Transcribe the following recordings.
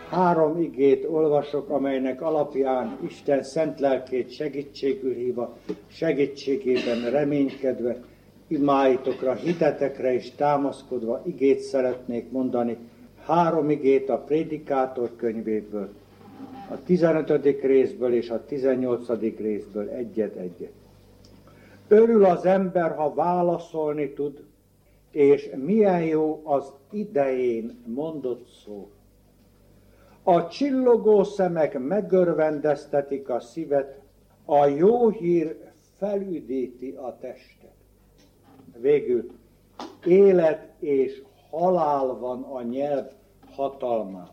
3 igét olvasok, amelynek alapján Isten szent lelkét segítségül hívva, segítségében reménykedve, imáitokra, hitetekre is támaszkodva igét szeretnék mondani. 3 igét a Prédikátor könyvéből, a 15. részből és a 18. részből egyet-egyet. Örül az ember, ha válaszolni tud, és milyen jó az idején mondott szó. A csillogó szemek megörvendeztetik a szívet, a jó hír felüdíti a testet. Végül élet és halál van a nyelv hatalmában.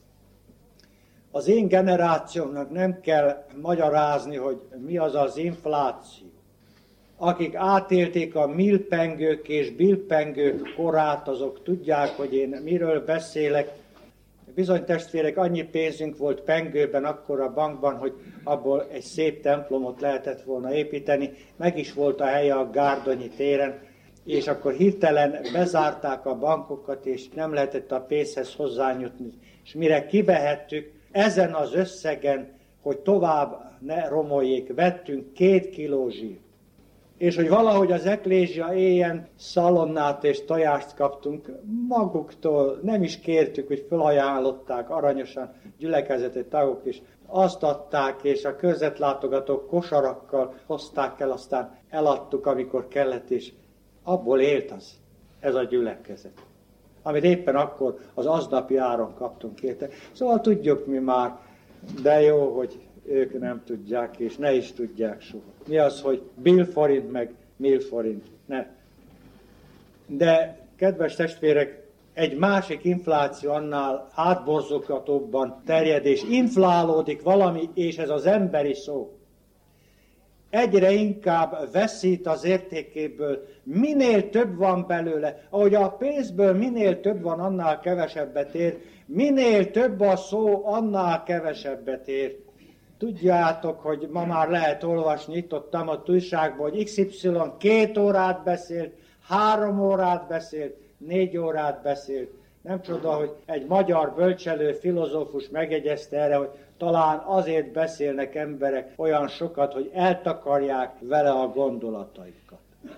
Az én generációmnak nem kell magyarázni, hogy mi az az infláció. Akik átélték a milpengők és bilpengők korát, azok tudják, hogy én miről beszélek. Bizony testvérek, annyi pénzünk volt pengőben, akkor a bankban, hogy abból egy szép templomot lehetett volna építeni. Meg is volt a helye a Gárdonyi téren, és akkor hirtelen bezárták a bankokat, és nem lehetett a pénzhez hozzányújtni. És mire kivehettük, ezen az összegen, hogy tovább ne romoljék, vettünk 2 kiló zsírt. És hogy valahogy az eklézsia éljen, szalonnát és tojást kaptunk maguktól, nem is kértük, hogy felajánlották aranyosan gyülekezeti tagok is. Azt adták, és a körzetlátogatók kosarakkal hozták el, aztán eladtuk, amikor kellett, és abból élt ez a gyülekezet, amit éppen akkor az aznapi áron kaptunk érte. Szóval tudjuk mi már, de jó, hogy ők nem tudják, és ne is tudják soha. Mi az, hogy billforint meg millforint? Ne. De, kedves testvérek, egy másik infláció annál átborzolgatóbban terjed, és inflálódik valami, és ez az emberi szó. Egyre inkább veszít az értékéből, minél több van belőle. Ahogy a pénzből minél több van, annál kevesebbet ér, minél több a szó, annál kevesebbet ér. Tudjátok, hogy ma már lehet olvasni itt-ott a újságban, hogy XY 2 órát beszélt, 3 órát beszélt, 4 órát beszélt. Nem csoda, hogy egy magyar bölcselő filozófus megjegyezte erre, hogy talán azért beszélnek emberek olyan sokat, hogy eltakarják vele a gondolataikat.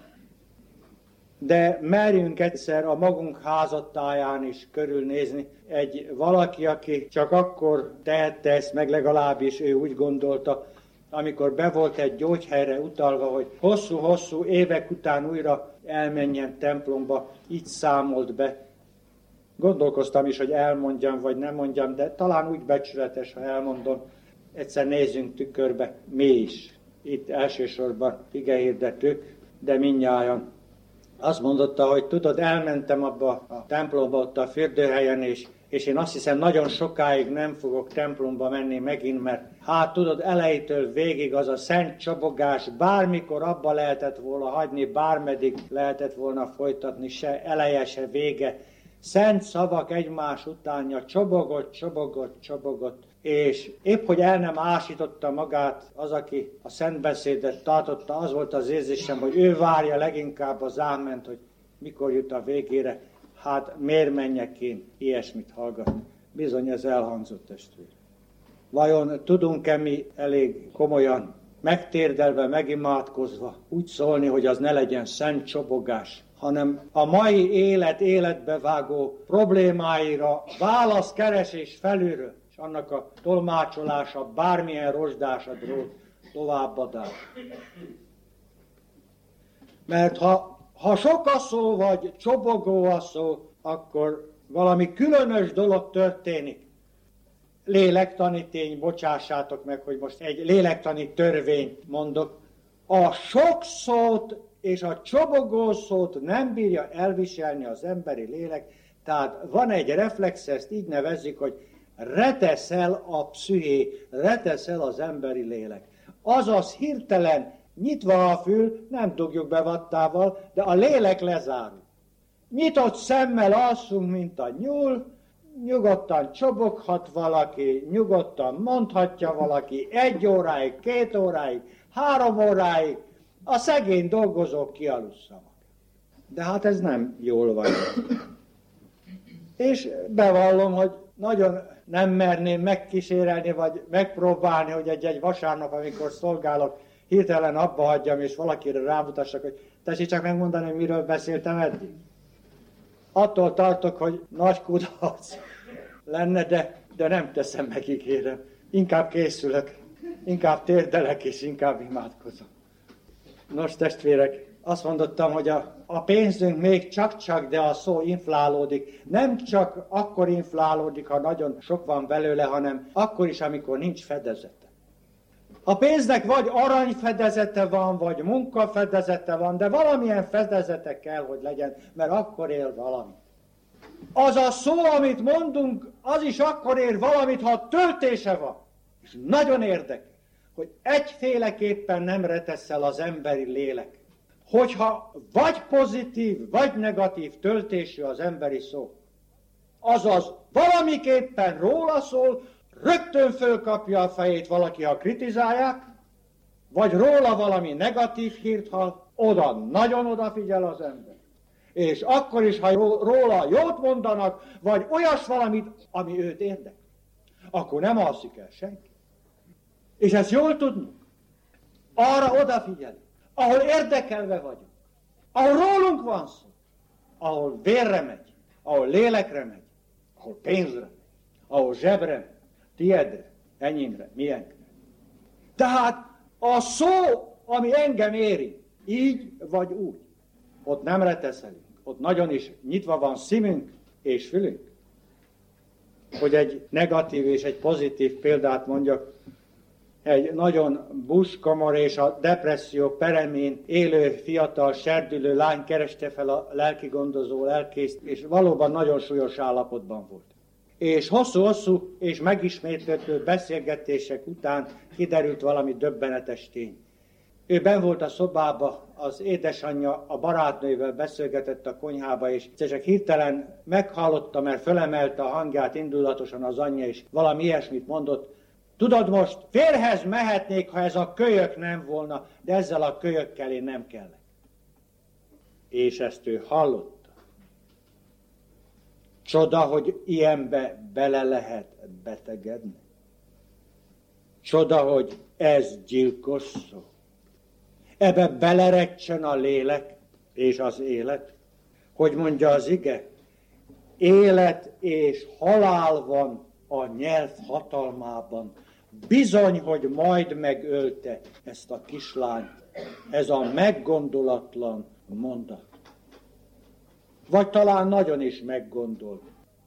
De merjünk egyszer a magunk házattáján is körülnézni. Egy valaki, aki csak akkor tehette ezt meg, legalábbis ő úgy gondolta, amikor be volt egy gyógyhelyre utalva, hogy hosszú-hosszú évek után újra elmenjen templomba, így számolt be. Gondolkoztam is, hogy elmondjam, vagy nem mondjam, de talán úgy becsületes, ha elmondom. Egyszer nézzünk tükörbe, mi is. Itt elsősorban igehirdetők, de mindnyájan. Azt mondotta, hogy tudod, elmentem abba a templomba, ott a fürdőhelyen, és én azt hiszem, nagyon sokáig nem fogok templomba menni megint, mert hát tudod, elejétől végig az a szent csobogás, bármikor abba lehetett volna hagyni, bármeddig lehetett volna folytatni, se eleje, se vége. Szent szavak egymás utánja, csobogott, és épp, hogy el nem ásította magát az, aki a szentbeszédet tartotta, az volt az érzésem, hogy ő várja leginkább az áment, hogy mikor jut a végére. Hát miért menjek én ilyesmit hallgatni? Bizony ez elhangzott, testvér. Vajon tudunk-e mi elég komolyan, megtérdelve, megimádkozva úgy szólni, hogy az ne legyen szent csobogás, hanem a mai életbevágó problémáira válaszkeresés felülről, és annak a tolmácsolása, bármilyen rozsdás a drót továbbadás. Mert ha sok a szó, vagy csobogó a szó, akkor valami különös dolog történik. Lélektani tény, bocsássátok meg, hogy most egy lélektani törvényt mondok. A sok szót és a csobogó szót nem bírja elviselni az emberi lélek, tehát van egy reflex, ezt így nevezzük, hogy reteszel a pszüché, reteszel az emberi lélek. Azaz hirtelen nyitva a fül, nem dugjuk be vattával, de a lélek lezárul. Nyitott szemmel alszunk, mint a nyúl, nyugodtan csoboghat valaki, nyugodtan mondhatja valaki 1 óráig, 2 óráig, 3 óráig, a szegény dolgozók kialusszanak. De hát ez nem jól van. És bevallom, hogy nagyon nem merném megkísérelni, vagy megpróbálni, hogy egy vasárnap, amikor szolgálok, hirtelen abba hagyjam, és valakire rámutassak, hogy tessék csak megmondani, hogy miről beszéltem eddig. Attól tartok, hogy nagy kudarc lenne, de nem teszem meg, ígérem. Inkább készülök, inkább térdelek, és inkább imádkozom. Nos, testvérek, azt mondottam, hogy a pénzünk még csak-csak, de a szó inflálódik. Nem csak akkor inflálódik, ha nagyon sok van belőle, hanem akkor is, amikor nincs fedezete. A pénznek vagy aranyfedezete van, vagy munkafedezete van, de valamilyen fedezete kell, hogy legyen, mert akkor él valami. Az a szó, amit mondunk, az is akkor ér valamit, ha töltése van. És nagyon érdekes, hogy egyféleképpen nem reteszel az emberi lélek. Hogyha vagy pozitív, vagy negatív töltésű az emberi szó, azaz valamiképpen róla szól, rögtön fölkapja a fejét valaki, ha kritizálják, vagy róla valami negatív hírt hall, oda nagyon odafigyel az ember. És akkor is, ha róla jót mondanak, vagy olyas valamit, ami őt érdekel, akkor nem alszik el senki. És ezt jól tudnunk. Arra odafigyelünk, ahol érdekelve vagyunk, ahol rólunk van szó, ahol vérre megy, ahol lélekre megy, ahol pénzre megy, ahol zsebre megy, tiedre, enyémre, miénkre. Tehát a szó, ami engem éri, így vagy úgy, ott nem reteszelünk, ott nagyon is nyitva van szívünk és fülünk. Hogy egy negatív és egy pozitív példát mondjak, egy nagyon buskamar és a depresszió peremén élő fiatal serdülő lány kereste fel a lelkigondozó lelkészt, és valóban nagyon súlyos állapotban volt. És hosszú-hosszú és megismételő beszélgetések után kiderült valami döbbenetes tény. Ő benn volt a szobába, az édesanyja a barátnővel beszélgetett a konyhába, és csak hirtelen meghallotta, mert fölemelte a hangját indulatosan az anyja, és valami ilyesmit mondott. Tudod, most férhez mehetnék, ha ez a kölyök nem volna, de ezzel a kölyökkel én nem kellek. És ezt ő hallotta. Csoda, hogy ilyenbe bele lehet betegedni. Csoda, hogy ez gyilkos szó. Ebbe belerecsen a lélek és az élet. Hogy mondja az ige? Élet és halál van a nyelv hatalmában. Bizony, hogy majd megölte ezt a kislányt. Ez a meggondolatlan mondat. Vagy talán nagyon is meggondolt.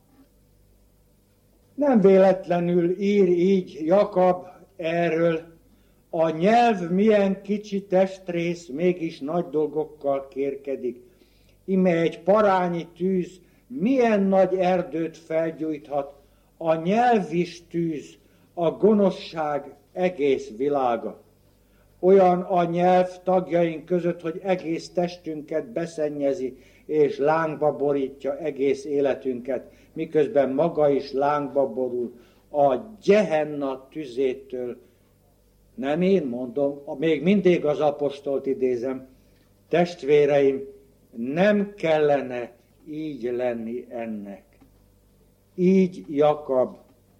Nem véletlenül ír így Jakab erről, a nyelv milyen kicsi testrész, mégis nagy dolgokkal kérkedik. Ime egy parányi tűz milyen nagy erdőt felgyújthat, a nyelv is tűz, a gonoszság egész világa. Olyan a nyelv tagjaink között, hogy egész testünket beszennyezi, és lángba borítja egész életünket, miközben maga is lángba borul a Gehenna tüzétől. Nem én mondom, még mindig az apostolt idézem, testvéreim, nem kellene így lenni ennek. Így Jakab.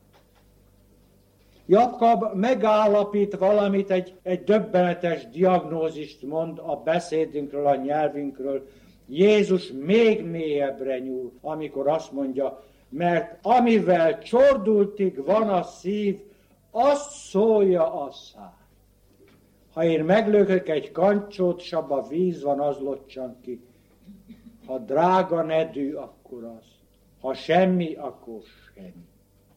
Jakab megállapít valamit, egy döbbenetes diagnózist mond a beszédünkről, a nyelvünkről. Jézus még mélyebbre nyúl, amikor azt mondja, mert amivel csordultig van a szív, azt szólja a szár. Ha én meglökök egy kancsót, s abba víz van, az locsan ki. Ha drága nedű, akkor az. Ha semmi, akkor semmi.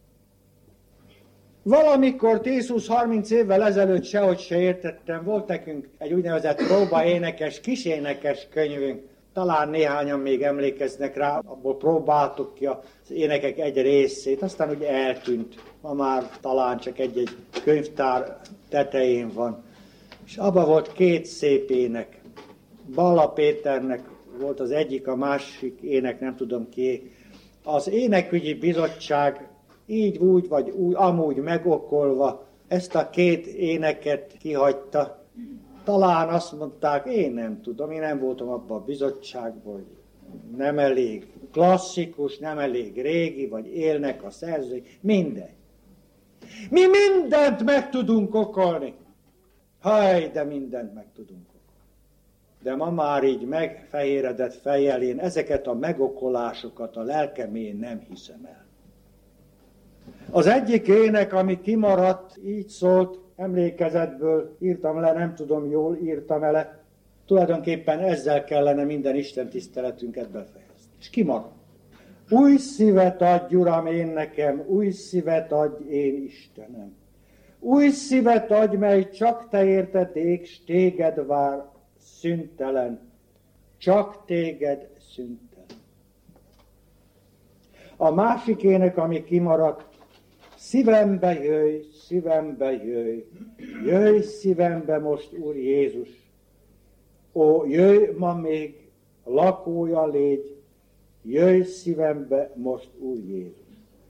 Valamikor 10-20-30 évvel ezelőtt sehogy se értettem, volt nekünk egy úgynevezett próbaénekes, kisénekes könyvünk. Talán néhányan még emlékeznek rá, abból próbáltuk ki az énekek egy részét, aztán ugye eltűnt. Ma már talán csak egy könyvtár tetején van. És abban volt két szép ének. Balla Péternek volt az egyik, a másik ének, nem tudom ki. Az énekügyi bizottság így úgy, vagy úgy, amúgy megokolva ezt a két éneket kihagyta. Talán azt mondták, én nem tudom, én nem voltam abban a bizottságban, nem elég klasszikus, nem elég régi, vagy élnek a szerzők, mindegy. Mi mindent meg tudunk okolni. Haj, de mindent meg tudunk okolni. De ma már így megfehéredett fejjel én ezeket a megokolásokat a lelkemén nem hiszem el. Az egyik ének, ami kimaradt, így szólt, emlékezetből írtam le, nem tudom, jól írtam ele. Tulajdonképpen ezzel kellene minden Isten tiszteletünket befejezni. És kimaradt. Új szívet adj, Uram, én nekem, új szívet adj, én Istenem. Új szívet adj, mely csak te érted ég, s téged vár szüntelen. Csak téged szüntelen. A másik ének, ami kimaradt, szívembe jöjj, szívembe jöjj, jöjj szívembe most, Úr Jézus. Ó, jöjj ma még, lakója légy, jöjj szívembe most, Úr Jézus.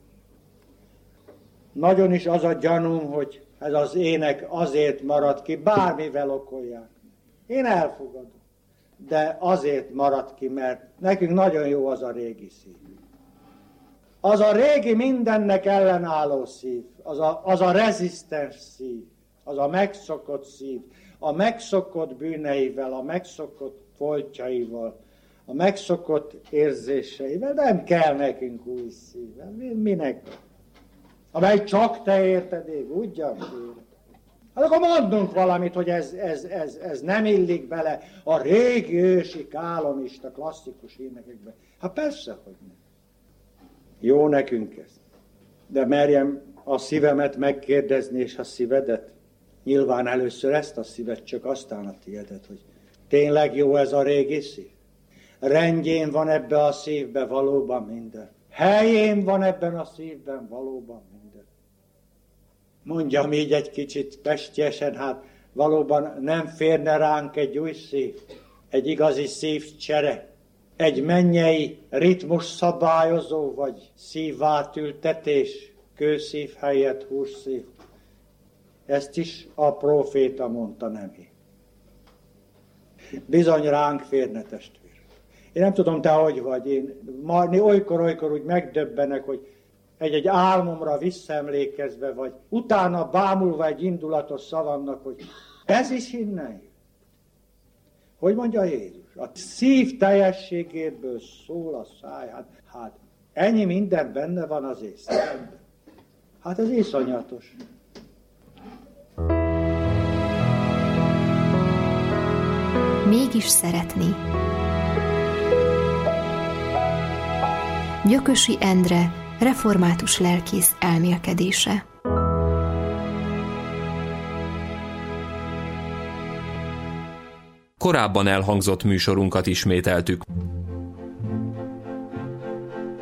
Nagyon is az a gyanúm, hogy ez az ének azért maradt ki, bármivel okolják. Én elfogadom, de azért maradt ki, mert nekünk nagyon jó az a régi szív. Az a régi mindennek ellenálló szív, az a rezisztens szív, az a megszokott szív, a megszokott bűneivel, a megszokott foltjaival, a megszokott érzéseivel, nem kell nekünk új szívvel. Minek? Amely csak te érted, ég, ugyan érted. Hát akkor mondunk valamit, hogy ez nem illik bele a régi ősi kálomista klasszikus énekekbe. Hát persze, hogy nem. Jó nekünk ez. De merjem a szívemet megkérdezni, és a szívedet. Nyilván először ezt a szívet, csak aztán a tiédet, hogy tényleg jó ez a régi szív. Rendjén van ebbe a szívbe valóban minden. Helyén van ebben a szívben valóban minden. Mondjam így egy kicsit pestiesen, hát valóban nem férne ránk egy új szív, egy igazi szívcsere, egy mennyei ritmus szabályozó, vagy szívátültetés, kőszív helyett hússzív. Ezt is a próféta mondta, nem én. Bizony ránk férne, testvér. Én nem tudom, te hogy vagy, én olykor úgy megdöbbenek, hogy egy álmomra visszaemlékezve, vagy utána bámulva egy indulatos szavamnak, hogy ez is innen jön. Hogy mondja Jézus? A szív teljességéből szól a száj. Hát ennyi minden benne van az észre. Hát ez iszonyatos. Mégis szeretni. Gyökösi Endre, református lelkész elmélkedése. Korábban elhangzott műsorunkat ismételtük.